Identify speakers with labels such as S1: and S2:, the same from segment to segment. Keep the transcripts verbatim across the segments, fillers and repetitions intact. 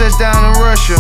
S1: touchdown in Russia.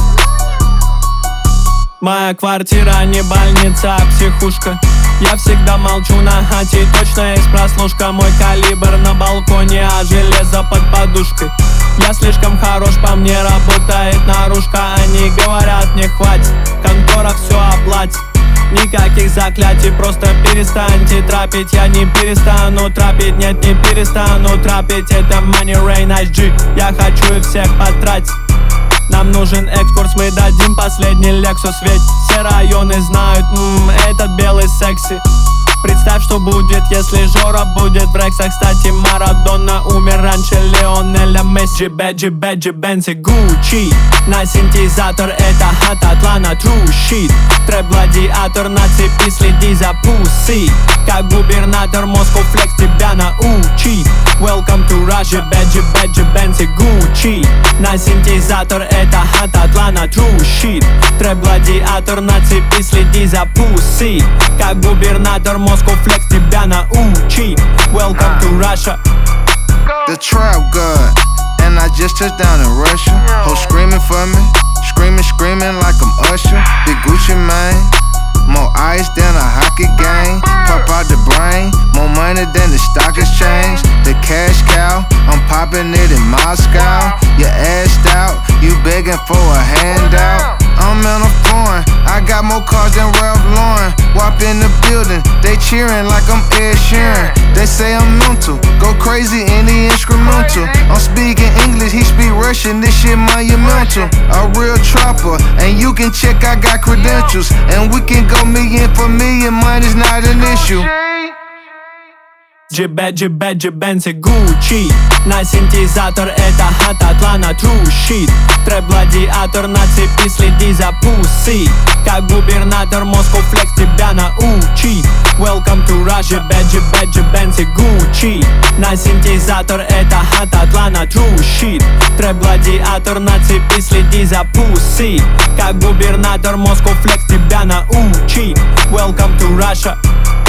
S2: Моя квартира не больница, а психушка. Я всегда молчу на хате, точно есть прослушка. Мой калибр на балконе, а железо под подушкой. Я слишком хорош, по мне работает наружка. Они говорят, не хватит, контора все оплатит. Никаких заклятий, просто перестаньте трапить. Я не перестану трапить, нет, не перестану трапить. Это Money Rain эйч джи, я хочу их всех потратить. Нам нужен экскурс, мы дадим последний Lexus. Ведь все районы знают, м-м, этот белый секси. Представь, что будет, если Жора будет в Рексах. Кстати, Марадона умер раньше Лионеля Месси. Бэджи, Бэджи, Бензи, Гуччи. На синтезатор это хат Атлана, true shit. Трэп-гладиатор на цепи, следи за пуси. Как губернатор Москва, флекс тебя научит. Welcome to Russia, Бэджи, Бэджи, Бензи, Гуччи. На синтезатор это хат Атлана, true shit. Трэп-гладиатор на цепи, следи за пуси. Как губернатор Москва, флекс тебя научит. Welcome to Russia.
S1: The trap god, and I just touched down in Russia. Hoes screaming for me, screaming, screaming like I'm Usher. Big Gucci man, more ice than a hockey game. Pop out the brain, more money than the stock exchange. The cash cow, I'm popping it in Moscow. You assed out, you begging for a handout. I'm in a foreign, I got more cars than Ralph Lauren. Wop in the building, they cheering like I'm Ed Sheeran. They say I'm mental, go crazy in the instrumental. I'm speaking English, he speak Russian, this shit monumental. A real trapper, and you can check I got credentials. And we can go million for million, mine is not an issue.
S2: Бэджи, Бэджи, Бензи, Гуччи. На синтезатор это хат Атлана, true shit. Трэп-гладиатор на цепи, следи за пуси. Как губернатор Москва, флекс тебя научит. Welcome to Russia, Бэджи, Бэджи, Бензи, Гуччи. На синтезатор это хат Атлана, true shit. Трэп-гладиатор на цепи, следи за пуси. Как губернатор Москва, флекс тебя научит. Welcome to Russia.